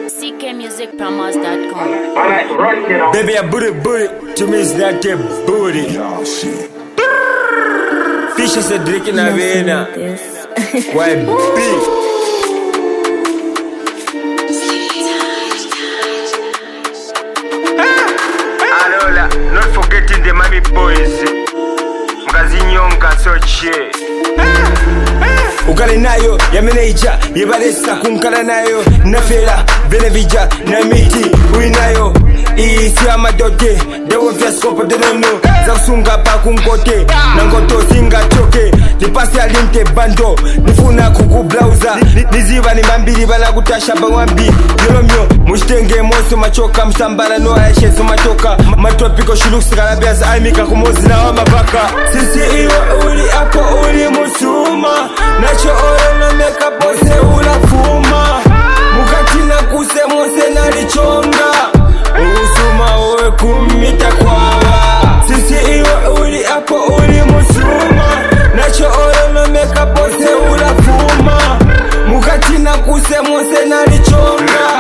ckmusicpromos.com. Baby, I booty, to me it's not a booty. Fish is a drink in Avena. Why big? Alola, not forgetting the mommy boys. Mkazinyonka soche. Ukale nayo ya meneja yebalesa kunkala nayo nafela benevija na miti uinayo isi amadote dewo fiaskopo denono za kusunga pa kunkote na ngoto singa choke nipase alimte bando nifuna kukublauza niziba ni mambiri bala kutasha bawambi yolomyo mushtenge moso machoka msambara no ayeshezo matoka matropiko shuluksi kalabiasa aimika kumozi na wamabaka sisi iwe uli ako uli musuma nacho oro no meka pose ulafuma mukati na kuse mose nalichonga usuma owe kumita kwawa sisi iwe uli ako uli musuma nacho oro no meka pose ulafuma mukati na kuse mose nalichonga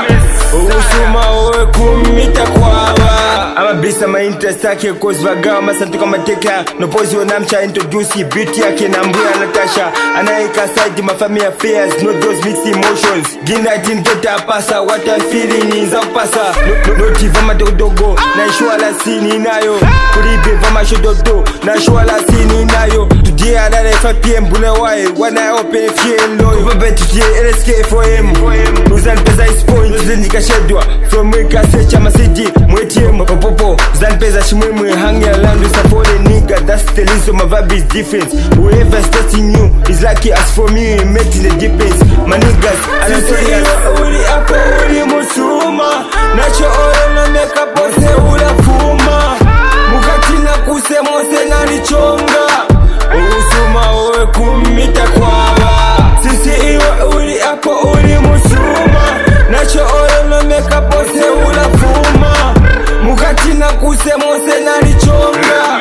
usuma owe kumita kwawa amabisa ma interest yake cause vagawa masantuka mateka no pozi wanamcha introduce beauty yake na mbuya Natasha anaika side my family affairs not those mixed emotions gina tindeta pasa what I'm feeling is up pasa no tiva madogo na shwala sini nayo kulibe vama shododo na shwala sini nayo today at 5 PM bule why when I open feel low bebe today LSK for him uzan pesa is point zindika shedwa from weka secha masiji mwetiem popo zan pesa shimwe hanging around with a foreign nigga that's the reason my vibe is different whoever is testing you is lucky as for me making the difference my niggas I'm serious uli ako uli musuma nacho oro no meka pose ulafuma mukati na kuse mose nalichonga usuma owe kumita kwawa sisi iwe uli ako uli musuma nacho oro no meka pose ulafuma mukati na kuse mose nalichonga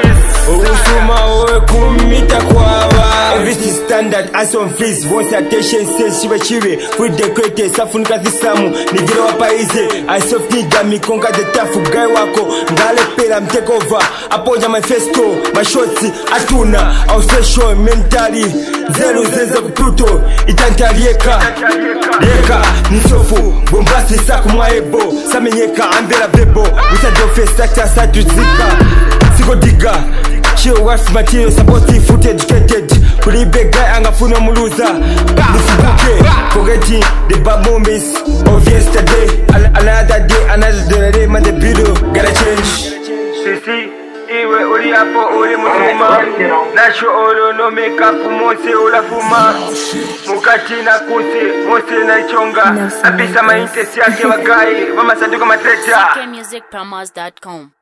usuma owe kumita kwawa everything standard as on freeze wants attention sense chive with the greatest safunika thisamu nigire wapaize I soft nigga mikonga the tafu guy wako ngale pela mtake over aponja manifesto mashoti atuna au special mentally zero zeze kuputo itantalieka yeka nisofu bombasi saku mwaebo samenyeka ambela bebo utadofe sakta satuzika siko diga chill wife material supportive foot educated kulibe guy angafuna muluza nifubuke forgetting the bad moments of yesterday another day man the video gotta change sisi iwe uli hapo uli musuma nasho olo no make up mose ulafuma mukati na kuse mose na ichonga apisa ma interest yake wagai mama sanduka matrecha ckmusicpromos.com.